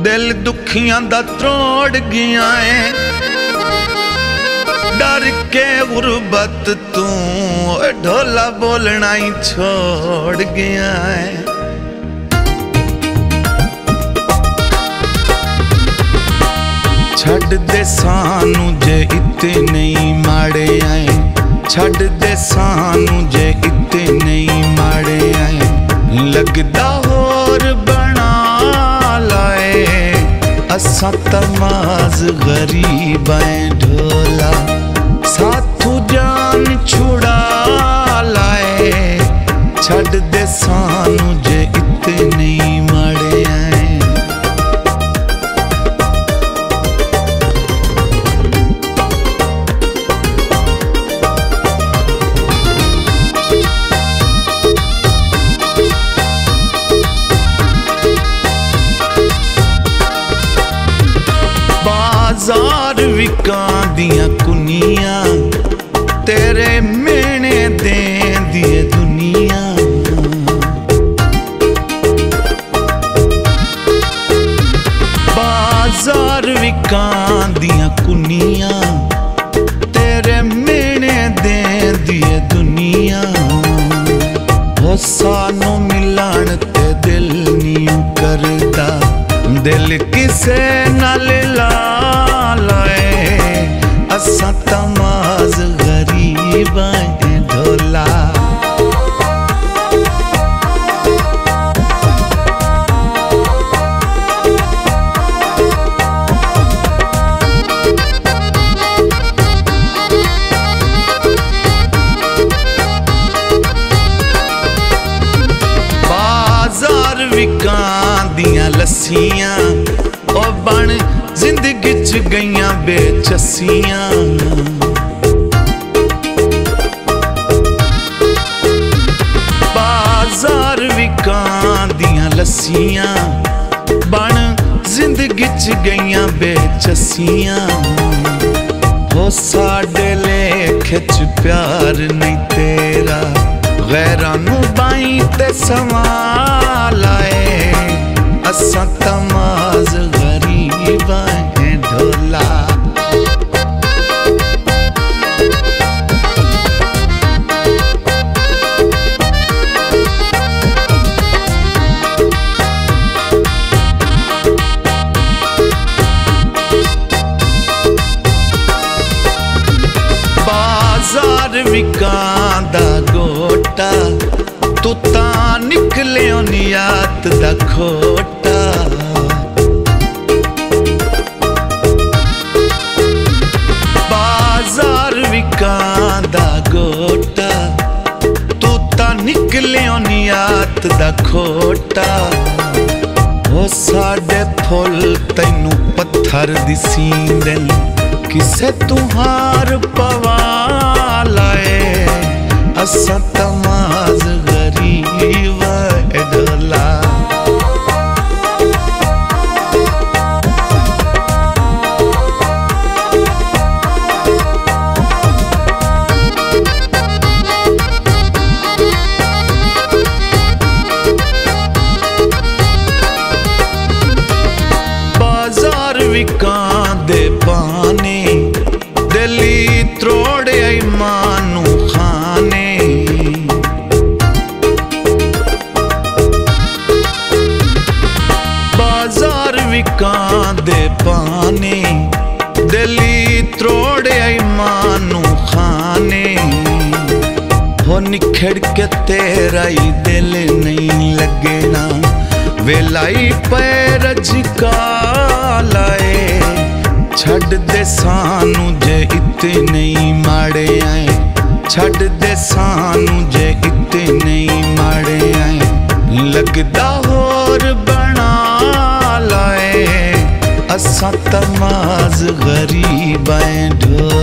दिल दुखियां दा त्रोड़ गया है, डर के गुरबत तू ढोला बोलना ही छोड़ गया है। छड़ दे सानू जे इत्ते नहीं माड़े आए, छड़ दे सानू जे इत्ते नहीं माड़े आए, लगदा होर बना लाए असा तमाज गरीब आए। ढोला साथू जान छुड़ा लाए, छड़ दे सानू जे इत्ते नहीं माड़े आए। बाजार विकां दियां कुनियां तेरे मेने दें दिए दुनिया, बाजार विकां दियां कुनियां तेरे मेने दें दिए दुनिया। हो सानू मिलन ते दिल नी करदा, दिल किसे नाल ला लाए असा तमाज गरीब आए। ढोला बाजार विकां दियां लस्सियां ओ बन जिंदगी च गईयां बेचसियां। बाजार विकां दियां लस्सियां बन जिंदगी च गईयां बेचसियां। हो साडे लेखे च प्यार नहीं तेरा, गैरां नू बाई ते संभाल आए असा तमाज गरीब आए। ढोला बाजार विकां दा गोटा तू तां निकलियो नियत दा खोटा। बाजार विकां दा गोटा तू तां निकलियो नियत दा खोटा। हो साडे फुल तैनू पत्थर दिसींदे, किसे तू हार पवा लाए असा तमाज गरीब आए। ढोला बाजार विकां दे पाने दिली त्रोड़े मानू खाने। बाजार विकां दे पाने दिली त्रोड़े मानू खाने। हो निखड़ के तेरा ही दिल नहीं लगना, वेलाई पैर झिका लाए छड़ दे सानू जे इत्ते नहीं माड़े आए, छड़ दे सानू जे इत्ते नहीं माड़े आए। लगदा होर बना लाए असा तमाज गरीब आए। ढोला